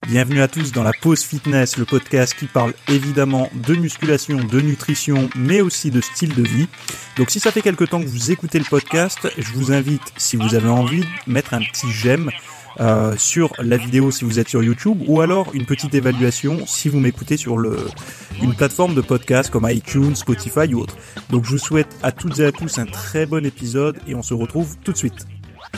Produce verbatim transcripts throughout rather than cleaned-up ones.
Bienvenue à tous dans la Pause Fitness, le podcast qui parle évidemment de musculation, de nutrition, mais aussi de style de vie. Donc si ça fait quelque temps que vous écoutez le podcast, je vous invite, si vous avez envie, de mettre un petit j'aime euh, sur la vidéo si vous êtes sur YouTube, ou alors une petite évaluation si vous m'écoutez sur le, une plateforme de podcast comme iTunes, Spotify ou autre. Donc je vous souhaite à toutes et à tous un très bon épisode et on se retrouve tout de suite.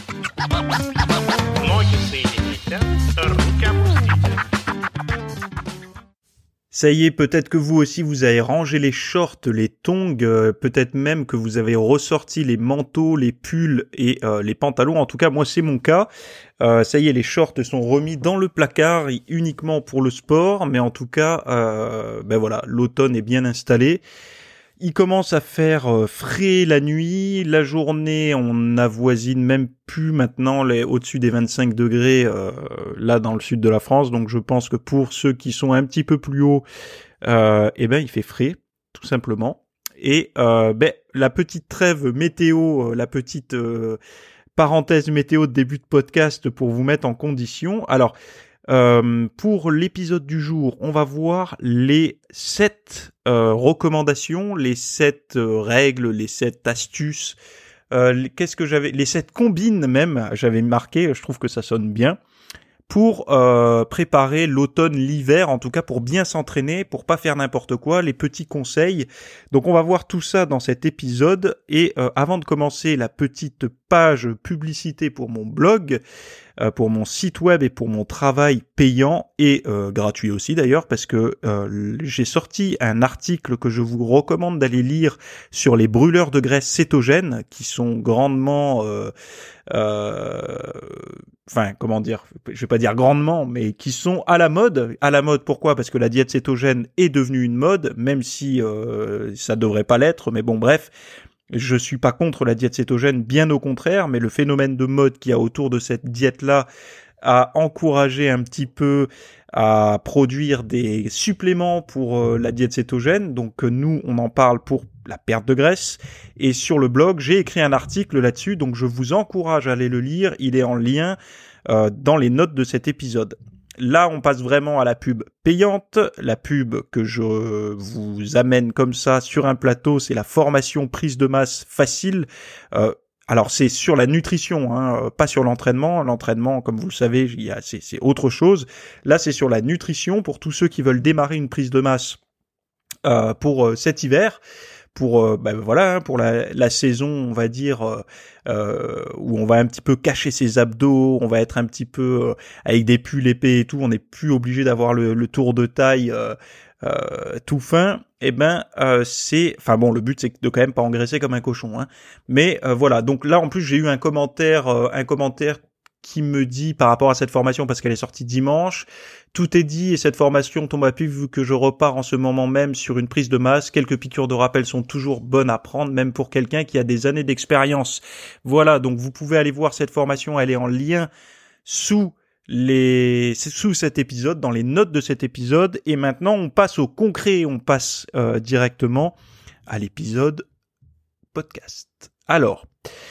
Ça y est, peut-être que vous aussi vous avez rangé les shorts, les tongs, euh, peut-être même que vous avez ressorti les manteaux, les pulls et euh, les pantalons. En tout cas, moi c'est mon cas. Euh, ça y est, les shorts sont remis dans le placard uniquement pour le sport, mais en tout cas, euh, ben voilà, l'automne est bien installé. Il commence à faire euh, frais la nuit, la journée on avoisine même plus maintenant les au-dessus des vingt-cinq degrés euh, là dans le sud de la France, donc je pense que pour ceux qui sont un petit peu plus hauts, euh, eh ben il fait frais tout simplement. Et euh, ben la petite trêve météo, la petite euh, parenthèse météo de début de podcast pour vous mettre en condition. Alors Euh, pour l'épisode du jour, on va voir les sept euh, recommandations, les sept euh, règles, les sept astuces. Euh, qu'est-ce que j'avais, les sept combines même, j'avais marqué. Je trouve que ça sonne bien pour euh, préparer l'automne, l'hiver, en tout cas pour bien s'entraîner, pour pas faire n'importe quoi, les petits conseils. Donc on va voir tout ça dans cet épisode. Et euh, avant de commencer, la petite page publicité pour mon blog, euh, pour mon site web et pour mon travail payant et euh, gratuit aussi d'ailleurs, parce que euh, j'ai sorti un article que je vous recommande d'aller lire sur les brûleurs de graisse cétogènes, qui sont grandement... Euh, euh, enfin, comment dire, je vais pas dire grandement, mais qui sont à la mode. À la mode, pourquoi ? Parce que la diète cétogène est devenue une mode, même si euh, ça devrait pas l'être, mais bon, bref, je suis pas contre la diète cétogène, bien au contraire, mais le phénomène de mode qu'il y a autour de cette diète-là a encouragé un petit peu à produire des suppléments pour euh, la diète cétogène. Donc euh, nous, on en parle pour la perte de graisse. Et sur le blog, j'ai écrit un article là-dessus, donc je vous encourage à aller le lire. Il est en lien euh, dans les notes de cet épisode. Là, on passe vraiment à la pub payante. La pub que je vous amène comme ça sur un plateau, c'est la formation prise de masse facile. Euh, Alors c'est sur la nutrition, hein, pas sur l'entraînement. L'entraînement, comme vous le savez, il y a, c'est, c'est autre chose. Là, c'est sur la nutrition pour tous ceux qui veulent démarrer une prise de masse euh, pour euh, cet hiver. Pour euh, ben voilà, hein, pour la, la saison, on va dire euh, euh, où on va un petit peu cacher ses abdos, on va être un petit peu euh, avec des pulls épais et tout. On n'est plus obligé d'avoir le, le tour de taille euh, euh, tout fin. Eh ben euh, c'est, enfin bon, le but c'est de quand même pas engraisser comme un cochon, hein. Mais euh, voilà. Donc là, en plus, j'ai eu un commentaire, euh, un commentaire qui me dit par rapport à cette formation, parce qu'elle est sortie dimanche, tout est dit et cette formation tombe à pic vu que je repars en ce moment même sur une prise de masse. Quelques piqûres de rappel sont toujours bonnes à prendre, même pour quelqu'un qui a des années d'expérience. Voilà, donc vous pouvez aller voir cette formation, elle est en lien sous les sous cet épisode, dans les notes de cet épisode. Et maintenant, on passe au concret, on passe euh, directement à l'épisode podcast. Alors...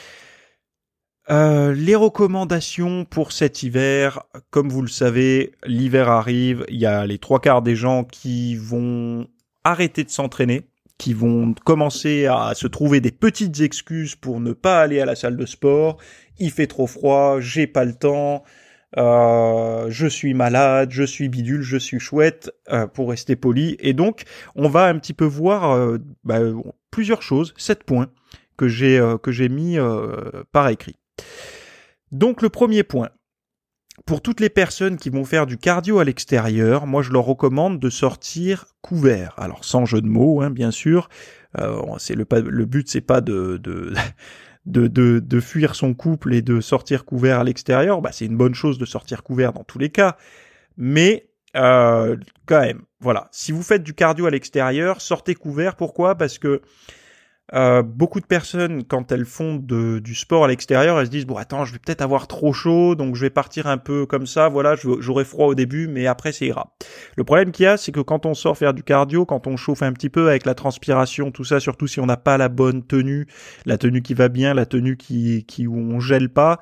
Euh, les recommandations pour cet hiver, comme vous le savez, l'hiver arrive, il y a les trois quarts des gens qui vont arrêter de s'entraîner, qui vont commencer à se trouver des petites excuses pour ne pas aller à la salle de sport. Il fait trop froid, j'ai pas le temps, euh, je suis malade, je suis bidule, je suis chouette, euh, pour rester poli. Et donc, on va un petit peu voir euh, bah, plusieurs choses, sept points que j'ai euh, que j'ai mis euh, par écrit. Donc le premier point, pour toutes les personnes qui vont faire du cardio à l'extérieur, moi je leur recommande de sortir couvert. Alors sans jeu de mots, hein, bien sûr. Euh, c'est le, le but c'est pas de, de de de de fuir son couple et de sortir couvert à l'extérieur. Bah c'est une bonne chose de sortir couvert dans tous les cas, mais euh, quand même, voilà. Si vous faites du cardio à l'extérieur, sortez couvert. Pourquoi ? Parce que Euh, beaucoup de personnes, quand elles font de, du sport à l'extérieur, elles se disent bon attends, je vais peut-être avoir trop chaud, donc je vais partir un peu comme ça, voilà, j'aurai froid au début, mais après ça ira. Le problème qu'il y a, c'est que quand on sort faire du cardio, quand on chauffe un petit peu avec la transpiration, tout ça, surtout si on n'a pas la bonne tenue, la tenue qui va bien, la tenue qui, qui où on gèle pas,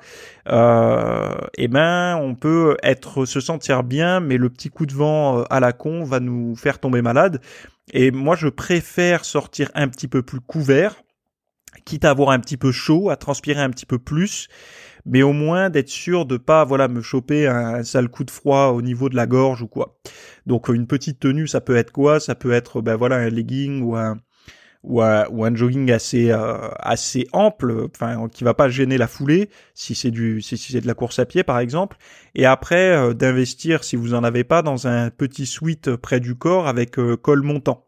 euh, eh ben, on peut être, se sentir bien, mais le petit coup de vent à la con va nous faire tomber malade. Et moi, je préfère sortir un petit peu plus couvert, quitte à avoir un petit peu chaud, à transpirer un petit peu plus, mais au moins d'être sûr de pas, voilà, me choper un, un sale coup de froid au niveau de la gorge ou quoi. Donc une petite tenue, ça peut être quoi? Ça peut être, ben voilà, un legging ou un ou un, ou un jogging assez euh, assez ample, enfin qui va pas gêner la foulée, si c'est du si, si c'est de la course à pied par exemple. Et après euh, d'investir, si vous en avez pas, dans un petit sweat près du corps avec euh, col montant.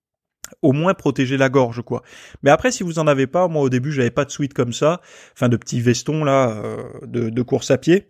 Au moins protéger la gorge, quoi. Mais après, si vous en avez pas, moi au début j'avais pas de sweat comme ça, enfin de petits vestons là euh, de, de course à pied.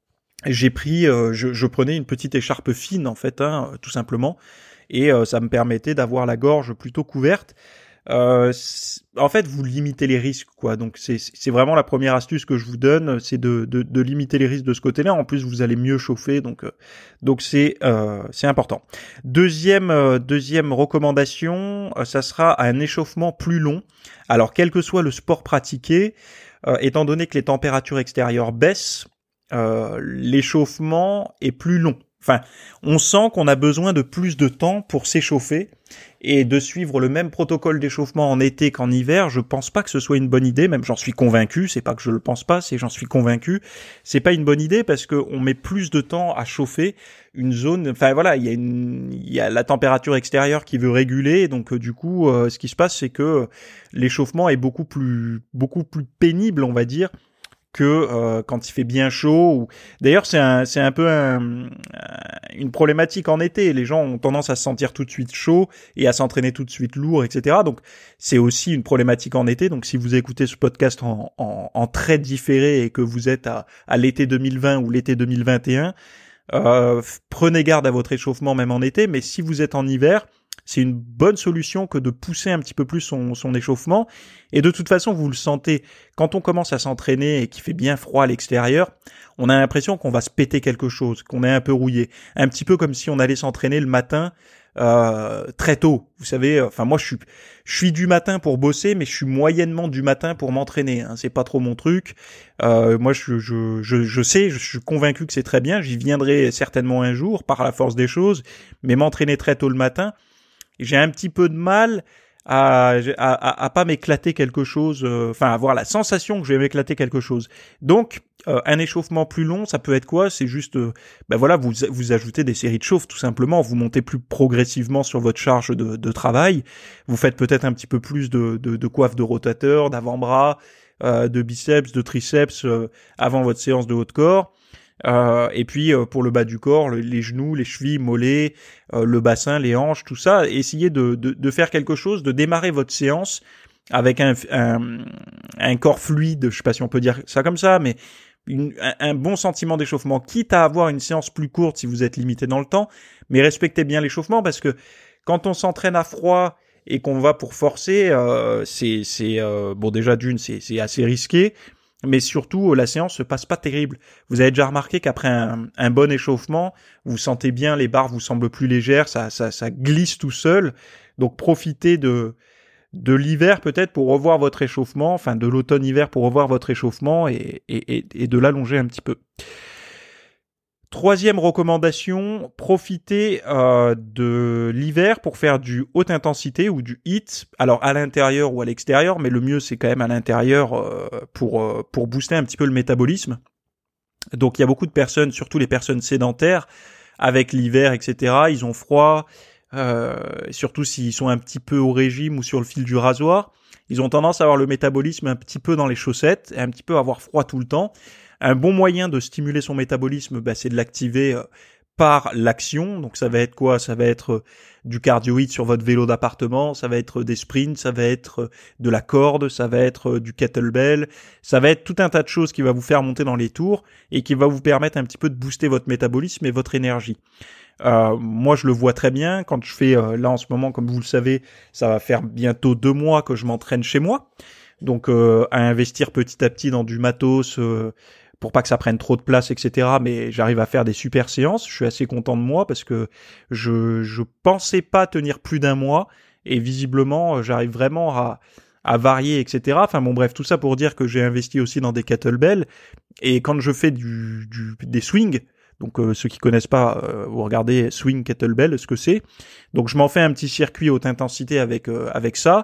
J'ai pris, euh, je, je prenais une petite écharpe fine en fait, hein, tout simplement, et euh, ça me permettait d'avoir la gorge plutôt couverte. Euh, en fait, vous limitez les risques, quoi. Donc c'est c'est vraiment la première astuce que je vous donne, c'est de de, de limiter les risques de ce côté-là. En plus, vous allez mieux chauffer, donc euh, donc c'est euh, c'est important. Deuxième euh, deuxième recommandation, euh, ça sera un échauffement plus long. Alors quel que soit le sport pratiqué, euh, étant donné que les températures extérieures baissent, euh, l'échauffement est plus long. Enfin, on sent qu'on a besoin de plus de temps pour s'échauffer, et de suivre le même protocole d'échauffement en été qu'en hiver, je pense pas que ce soit une bonne idée, même j'en suis convaincu, c'est pas que je le pense pas, c'est j'en suis convaincu, c'est pas une bonne idée parce que on met plus de temps à chauffer une zone, enfin voilà, il y a une il y a la température extérieure qui veut réguler, donc euh, du coup euh, ce qui se passe c'est que l'échauffement est beaucoup plus beaucoup plus pénible, on va dire, que euh, quand il fait bien chaud. Ou... D'ailleurs, c'est un, c'est un peu un, une problématique en été. Les gens ont tendance à se sentir tout de suite chaud et à s'entraîner tout de suite lourd, et cetera. Donc, c'est aussi une problématique en été. Donc, si vous écoutez ce podcast en, en, en très différé et que vous êtes à, à l'été deux mille vingt ou l'été deux mille vingt et un, euh, prenez garde à votre échauffement même en été. Mais si vous êtes en hiver, c'est une bonne solution que de pousser un petit peu plus son, son échauffement. Et de toute façon, vous le sentez, quand on commence à s'entraîner et qu'il fait bien froid à l'extérieur, on a l'impression qu'on va se péter quelque chose, qu'on est un peu rouillé. Un petit peu comme si on allait s'entraîner le matin euh, très tôt. Vous savez, enfin moi je suis je suis du matin pour bosser, mais je suis moyennement du matin pour m'entraîner. Hein. C'est pas trop mon truc. Euh, moi je, je je je sais, je suis convaincu que c'est très bien. J'y viendrai certainement un jour par la force des choses, mais m'entraîner très tôt le matin, j'ai un petit peu de mal à, à, à, à pas m'éclater quelque chose, euh, enfin avoir la sensation que je vais m'éclater quelque chose. Donc, euh, un échauffement plus long, ça peut être quoi? C'est juste, euh, ben voilà, vous vous ajoutez des séries de chauffe, tout simplement. Vous montez plus progressivement sur votre charge de, de travail. Vous faites peut-être un petit peu plus de, de, de coiffe de rotateur, d'avant-bras, euh, de biceps, de triceps euh, avant votre séance de haut de corps. Euh, et puis euh, pour le bas du corps, le, les genoux, les chevilles, mollets, euh, le bassin, les hanches, tout ça, essayez de, de, de faire quelque chose, de démarrer votre séance avec un, un, un corps fluide, je sais pas si on peut dire ça comme ça, mais une, un, un bon sentiment d'échauffement, quitte à avoir une séance plus courte si vous êtes limité dans le temps, mais respectez bien l'échauffement parce que quand on s'entraîne à froid et qu'on va pour forcer, euh, c'est, c'est euh, bon déjà d'une, c'est, c'est assez risqué. Mais surtout, la séance se passe pas terrible. Vous avez déjà remarqué qu'après un, un bon échauffement, vous sentez bien, les barres vous semblent plus légères, ça, ça, ça glisse tout seul. Donc profitez de, de l'hiver peut-être pour revoir votre échauffement, enfin de l'automne-hiver pour revoir votre échauffement et, et, et, et de l'allonger un petit peu. Troisième recommandation, profitez euh, de l'hiver pour faire du haute intensité ou du H I I T. Alors à l'intérieur ou à l'extérieur, mais le mieux c'est quand même à l'intérieur euh, pour euh, pour booster un petit peu le métabolisme. Donc il y a beaucoup de personnes, surtout les personnes sédentaires, avec l'hiver, et cetera. Ils ont froid, euh, surtout s'ils sont un petit peu au régime ou sur le fil du rasoir. Ils ont tendance à avoir le métabolisme un petit peu dans les chaussettes et un petit peu avoir froid tout le temps. Un bon moyen de stimuler son métabolisme, bah, c'est de l'activer euh, par l'action. Donc ça va être quoi? Ça va être euh, du cardio hit sur votre vélo d'appartement, ça va être des sprints, ça va être euh, de la corde, ça va être euh, du kettlebell, ça va être tout un tas de choses qui va vous faire monter dans les tours et qui va vous permettre un petit peu de booster votre métabolisme et votre énergie. Euh, moi je le vois très bien quand je fais, euh, là en ce moment comme vous le savez, ça va faire bientôt deux mois que je m'entraîne chez moi. Donc euh, à investir petit à petit dans du matos, euh, pour pas que ça prenne trop de place, et cetera. Mais j'arrive à faire des super séances. Je suis assez content de moi parce que je je pensais pas tenir plus d'un mois et visiblement j'arrive vraiment à à varier, et cetera. Enfin bon bref, tout ça pour dire que j'ai investi aussi dans des kettlebells et quand je fais du, du des swings, donc euh, ceux qui connaissent pas, euh, vous regardez swing kettlebell, ce que c'est. Donc je m'en fais un petit circuit haute intensité avec euh, avec ça.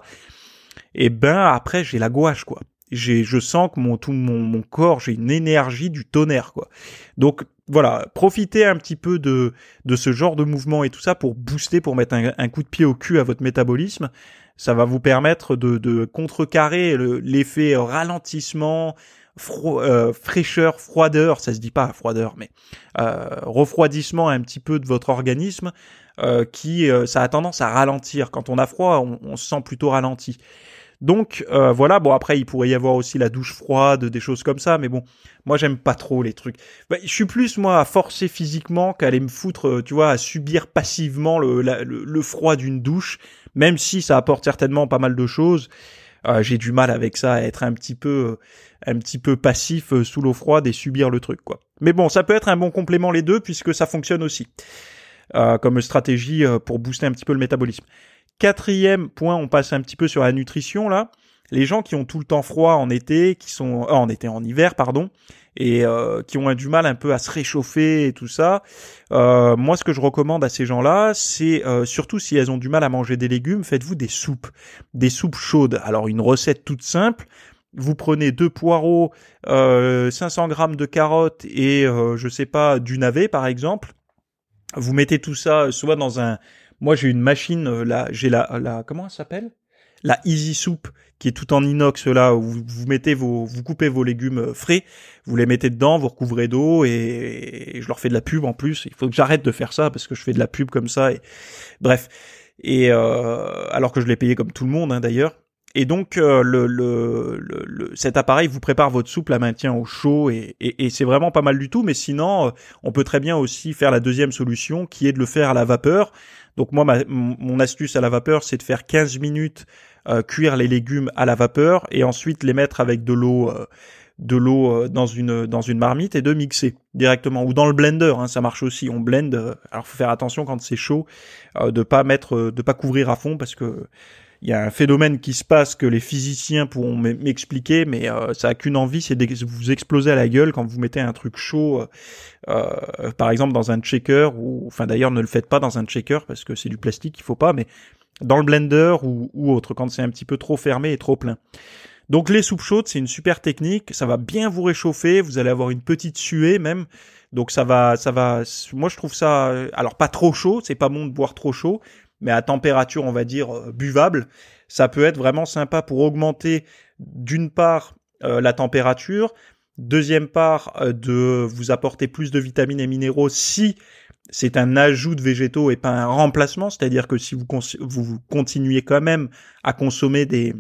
Et ben après j'ai la gouache quoi. J'ai, je sens que mon tout mon, mon corps, j'ai une énergie du tonnerre quoi. Donc voilà, profitez un petit peu de de ce genre de mouvement et tout ça pour booster, pour mettre un, un coup de pied au cul à votre métabolisme. Ça va vous permettre de de contrecarrer le, l'effet ralentissement, fro- euh, fraîcheur, froideur, ça se dit pas froideur, mais euh, refroidissement un petit peu de votre organisme euh, qui euh, ça a tendance à ralentir. Quand on a froid, on, on se sent plutôt ralenti. Donc euh, voilà, bon après il pourrait y avoir aussi la douche froide, des choses comme ça, mais bon, moi j'aime pas trop les trucs. Bah, je suis plus moi à forcer physiquement qu'à aller me foutre, euh, tu vois, à subir passivement le, la, le, le froid d'une douche, même si ça apporte certainement pas mal de choses. Euh, j'ai du mal avec ça, à être un petit peu, euh, un petit peu passif euh, sous l'eau froide et subir le truc quoi. Mais bon, ça peut être un bon complément les deux puisque ça fonctionne aussi euh, comme stratégie euh, pour booster un petit peu le métabolisme. Quatrième point, on passe un petit peu sur la nutrition là. Les gens qui ont tout le temps froid en été, qui sont euh, en été, en hiver pardon, et euh, qui ont du mal un peu à se réchauffer et tout ça. Euh, moi, ce que je recommande à ces gens-là, c'est euh, surtout si elles ont du mal à manger des légumes, faites-vous des soupes, des soupes chaudes. Alors une recette toute simple. Vous prenez deux poireaux, euh, cinq cents grammes de carottes et euh, je sais pas du navet par exemple. Vous mettez tout ça soit dans un Moi, j'ai une machine, euh, là, j'ai la, la, comment elle s'appelle? La Easy Soup, qui est tout en inox, là, où vous, vous mettez vos, vous coupez vos légumes frais, vous les mettez dedans, vous recouvrez d'eau, et, et je leur fais de la pub en plus. Il faut que j'arrête de faire ça, parce que je fais de la pub comme ça, et, bref. Et, euh, alors que je l'ai payé comme tout le monde, hein, d'ailleurs. Et donc, euh, le, le, le, le, cet appareil vous prépare votre soupe, la maintient au chaud, et, et, et c'est vraiment pas mal du tout. Mais sinon, euh, on peut très bien aussi faire la deuxième solution, qui est de le faire à la vapeur. Donc moi, ma, mon astuce à la vapeur, c'est de faire quinze minutes euh, cuire les légumes à la vapeur et ensuite les mettre avec de l'eau, euh, de l'eau euh, dans une dans une marmite et de mixer directement ou dans le blender. Hein, ça marche aussi. On blende. Euh, alors faut faire attention quand c'est chaud, euh, de pas mettre, euh, de pas couvrir à fond parce que il y a un phénomène qui se passe que les physiciens pourront m'expliquer, mais euh, ça a qu'une envie, c'est de vous exploser à la gueule quand vous mettez un truc chaud, euh, euh, par exemple dans un shaker, ou enfin d'ailleurs ne le faites pas dans un shaker parce que c'est du plastique, il faut pas, mais dans le blender ou, ou autre, quand c'est un petit peu trop fermé et trop plein. Donc les soupes chaudes, c'est une super technique, ça va bien vous réchauffer, vous allez avoir une petite suée même, donc ça va, ça va. Moi je trouve ça, alors pas trop chaud, c'est pas bon de boire trop chaud, mais à température, on va dire, euh, buvable, ça peut être vraiment sympa pour augmenter, d'une part, euh, la température, deuxième part, euh, de vous apporter plus de vitamines et minéraux si c'est un ajout de végétaux et pas un remplacement, c'est-à-dire que si vous, cons- vous continuez quand même à consommer des,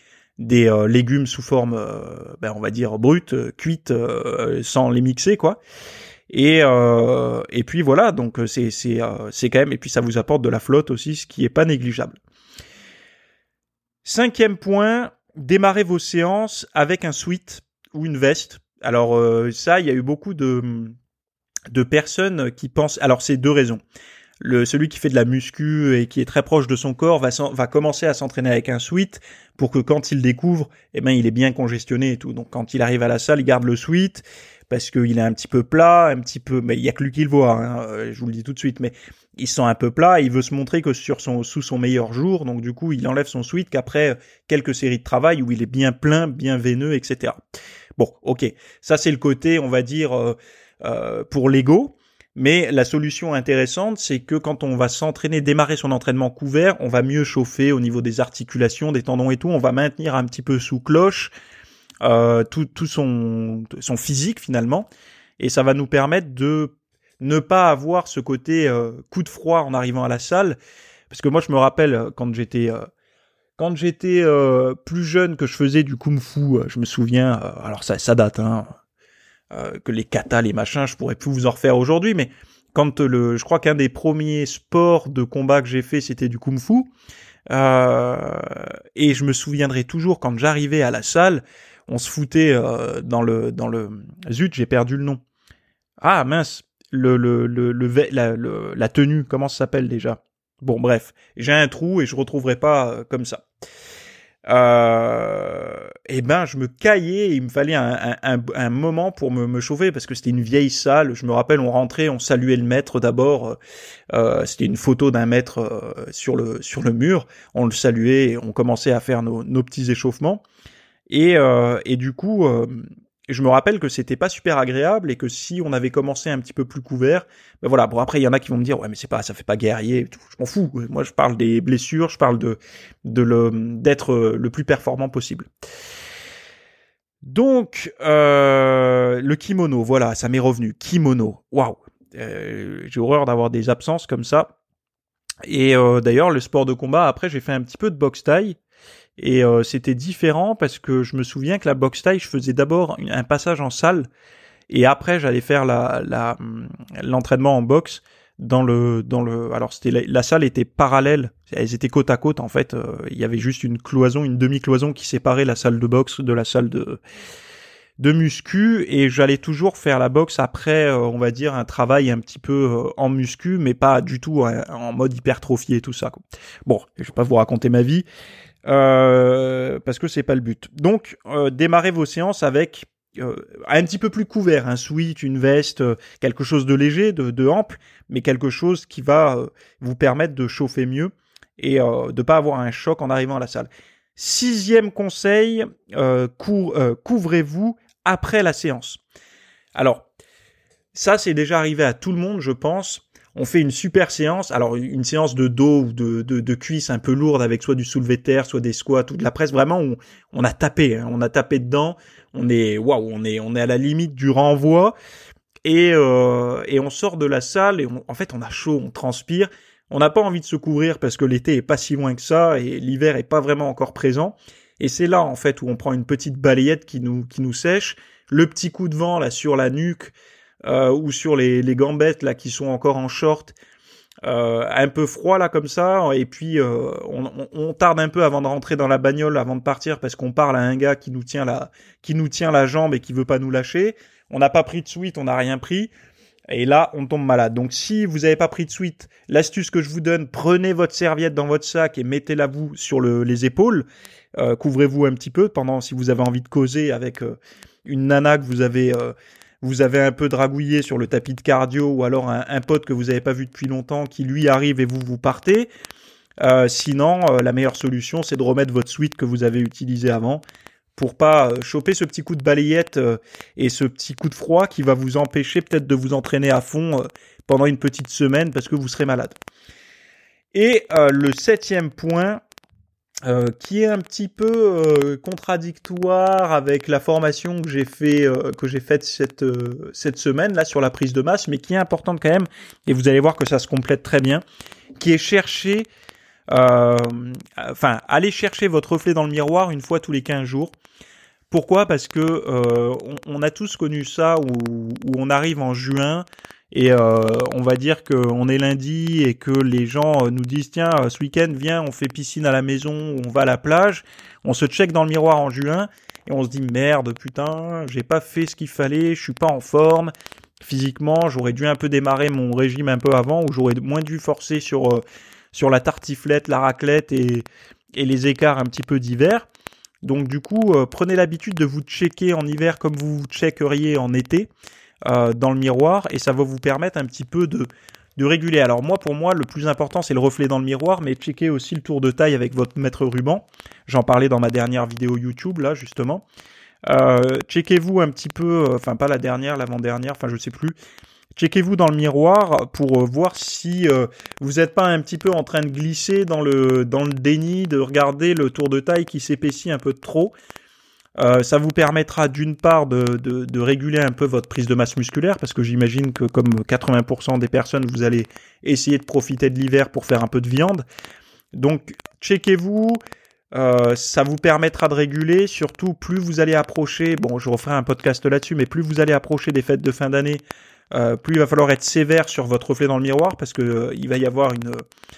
des euh, légumes sous forme, euh, ben, on va dire, brute, euh, cuite, euh, sans les mixer, quoi. Et euh, et puis voilà, donc c'est c'est euh, c'est quand même, et puis ça vous apporte de la flotte aussi, ce qui est pas négligeable. Cinquième point, démarrez vos séances avec un sweat ou une veste. Alors euh, ça, il y a eu beaucoup de de personnes qui pensent. Alors c'est deux raisons. Le celui qui fait de la muscu et qui est très proche de son corps va va commencer à s'entraîner avec un sweat pour que quand il découvre, eh ben il est bien congestionné et tout. Donc quand il arrive à la salle, il garde le sweat parce qu'il est un petit peu plat, un petit peu, mais il y a que lui qui le voit, hein, je vous le dis tout de suite, mais il se sent un peu plat, et il veut se montrer que sur son, sous son meilleur jour, donc du coup, il enlève son sweat qu'après quelques séries de travail où il est bien plein, bien veineux, et cetera. Bon, ok, ça c'est le côté, on va dire, euh, euh, pour l'ego, mais la solution intéressante, c'est que quand on va s'entraîner, démarrer son entraînement couvert, on va mieux chauffer au niveau des articulations, des tendons et tout, on va maintenir un petit peu sous cloche, Euh, tout, tout son, son physique finalement, et ça va nous permettre de ne pas avoir ce côté euh, coup de froid en arrivant à la salle, parce que moi je me rappelle quand j'étais euh, quand j'étais euh, plus jeune, que je faisais du kung-fu, euh, je me souviens, euh, alors ça, ça date, hein, euh, que les katas, les machins, je pourrais plus vous en refaire aujourd'hui, mais quand le, je crois qu'un des premiers sports de combat que j'ai fait, c'était du kung-fu. Euh, et je me souviendrai toujours quand j'arrivais à la salle, on se foutait euh, dans le dans le zut, j'ai perdu le nom. Ah mince, le le le, le la, le la tenue, comment ça s'appelle déjà? Bon bref, j'ai un trou et je retrouverai pas euh, comme ça. Euh, et ben je me caillais, et il me fallait un, un, un, un moment pour me, me chauffer parce que c'était une vieille salle. Je me rappelle, on rentrait, on saluait le maître d'abord. Euh, c'était une photo d'un maître euh, sur le sur le mur. On le saluait, et on commençait à faire nos, nos petits échauffements. Et euh, et du coup, euh, je me rappelle que c'était pas super agréable et que si on avait commencé un petit peu plus couvert, ben voilà. Bon après il y en a qui vont me dire ouais mais c'est pas, ça fait pas guerrier. Je m'en fous. Moi je parle des blessures, je parle de de le d'être le plus performant possible. Donc euh, le kimono, voilà, ça m'est revenu. Kimono, waouh. Euh, j'ai horreur d'avoir des absences comme ça. Et euh, d'ailleurs le sport de combat. Après j'ai fait un petit peu de boxe thaï. Et euh, c'était différent parce que je me souviens que la boxe thaï, je faisais d'abord un passage en salle et après j'allais faire la, la l'entraînement en boxe dans le dans le. Alors c'était la, la salle était parallèle, elles étaient côte à côte en fait. Euh, il y avait juste une cloison, une demi-cloison qui séparait la salle de boxe de la salle de de muscu et j'allais toujours faire la boxe après, euh, on va dire un travail un petit peu euh, en muscu, mais pas du tout euh, en mode hypertrophie et tout ça, quoi. Bon, je vais pas vous raconter ma vie. Euh, parce que c'est pas le but. Donc, euh, démarrez vos séances avec euh, un petit peu plus couvert, un sweat, une veste, euh, quelque chose de léger, de, de ample, mais quelque chose qui va euh, vous permettre de chauffer mieux et euh, de pas avoir un choc en arrivant à la salle. Sixième conseil, euh, cou- euh, couvrez-vous après la séance. Alors, ça c'est déjà arrivé à tout le monde, je pense. On fait une super séance, alors une séance de dos ou de, de, de cuisses un peu lourde avec soit du soulevé de terre, soit des squats ou de la presse. Vraiment, on, on a tapé, hein, on a tapé dedans. On est, waouh, on est, on est à la limite du renvoi et euh, et on sort de la salle et on, en fait on a chaud, on transpire. On n'a pas envie de se couvrir parce que l'été est pas si loin que ça et l'hiver est pas vraiment encore présent. Et c'est là en fait où on prend une petite balayette qui nous qui nous sèche, le petit coup de vent là sur la nuque. Euh, ou sur les, les gambettes là qui sont encore en short, euh, un peu froid là comme ça, et puis euh, on, on, on tarde un peu avant de rentrer dans la bagnole, avant de partir parce qu'on parle à un gars qui nous tient la qui nous tient la jambe et qui veut pas nous lâcher. On n'a pas pris de suite, on n'a rien pris, et là on tombe malade. Donc si vous avez pas pris de suite, l'astuce que je vous donne, prenez votre serviette dans votre sac et mettez-la vous sur le, les épaules. Euh, couvrez-vous un petit peu pendant si vous avez envie de causer avec euh, une nana que vous avez euh, vous avez un peu dragouillé sur le tapis de cardio ou alors un, un pote que vous n'avez pas vu depuis longtemps qui lui arrive et vous vous partez. Euh, sinon, euh, la meilleure solution, c'est de remettre votre suite que vous avez utilisé avant pour pas euh, choper ce petit coup de balayette euh, et ce petit coup de froid qui va vous empêcher peut-être de vous entraîner à fond euh, pendant une petite semaine parce que vous serez malade. Et euh, le septième point, Euh, qui est un petit peu euh, contradictoire avec la formation que j'ai fait euh, que j'ai faite cette euh, cette semaine là sur la prise de masse, mais qui est importante quand même, et vous allez voir que ça se complète très bien, qui est chercher euh, enfin aller chercher votre reflet dans le miroir une fois tous les quinze jours. Pourquoi ? Parce que euh, on, on a tous connu ça où, où on arrive en juin et euh, on va dire qu'on est lundi et que les gens nous disent tiens ce week-end viens on fait piscine à la maison, on va à la plage, on se check dans le miroir en juin et on se dit merde putain j'ai pas fait ce qu'il fallait, je suis pas en forme physiquement, j'aurais dû un peu démarrer mon régime un peu avant ou j'aurais moins dû forcer sur euh, sur la tartiflette, la raclette et et les écarts un petit peu d'hiver. Donc du coup, euh, prenez l'habitude de vous checker en hiver comme vous vous checkeriez en été euh, dans le miroir et ça va vous permettre un petit peu de, de réguler. Alors moi, pour moi, le plus important, c'est le reflet dans le miroir, mais checkez aussi le tour de taille avec votre mètre ruban. J'en parlais dans ma dernière vidéo YouTube, là, justement. Euh, checkez-vous un petit peu, euh, enfin pas la dernière, l'avant-dernière, enfin je sais plus. Checkez-vous dans le miroir pour euh, voir si euh, vous n'êtes pas un petit peu en train de glisser dans le dans le déni, de regarder le tour de taille qui s'épaissit un peu trop. Euh, ça vous permettra d'une part de, de, de réguler un peu votre prise de masse musculaire, parce que j'imagine que comme quatre-vingts pour cent des personnes, vous allez essayer de profiter de l'hiver pour faire un peu de viande. Donc checkez-vous, euh, ça vous permettra de réguler, surtout plus vous allez approcher, bon je referai un podcast là-dessus, mais plus vous allez approcher des fêtes de fin d'année, Euh, plus il va falloir être sévère sur votre reflet dans le miroir parce que euh, il va y avoir une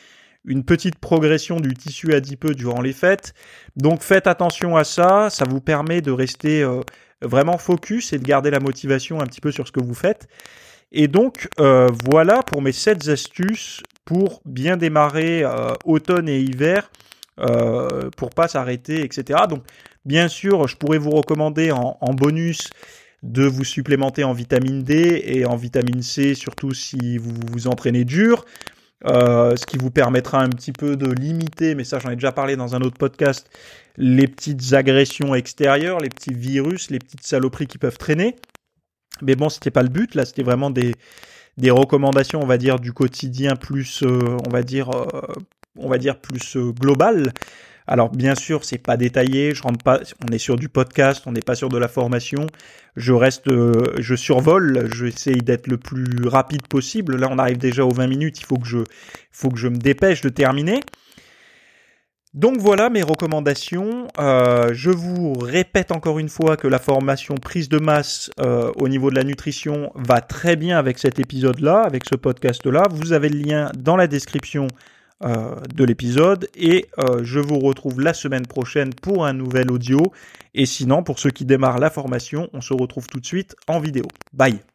une petite progression du tissu adipeux durant les fêtes. Donc faites attention à ça, ça vous permet de rester euh, vraiment focus et de garder la motivation un petit peu sur ce que vous faites. Et donc euh, voilà pour mes sept astuces pour bien démarrer euh, automne et hiver, euh, pour pas s'arrêter, et cetera. Donc bien sûr, je pourrais vous recommander en, en bonus de vous supplémenter en vitamine D et en vitamine C, surtout si vous vous entraînez dur, euh, ce qui vous permettra un petit peu de limiter, mais ça j'en ai déjà parlé dans un autre podcast, les petites agressions extérieures, les petits virus, les petites saloperies qui peuvent traîner. Mais bon, c'était pas le but, là c'était vraiment des, des recommandations, on va dire, du quotidien plus, euh, on va dire, euh, on va dire plus euh, global. Alors bien sûr, c'est pas détaillé, je rentre pas, on est sur du podcast, on n'est pas sur de la formation. Je reste, euh, je survole, j'essaye d'être le plus rapide possible. Là, on arrive déjà aux vingt minutes, il faut que je, faut que je me dépêche de terminer. Donc voilà mes recommandations. Euh, je vous répète encore une fois que la formation prise de masse euh, au niveau de la nutrition va très bien avec cet épisode-là, avec ce podcast-là. Vous avez le lien dans la description Euh, de l'épisode et euh, je vous retrouve la semaine prochaine pour un nouvel audio et sinon pour ceux qui démarrent la formation on se retrouve tout de suite en vidéo. Bye.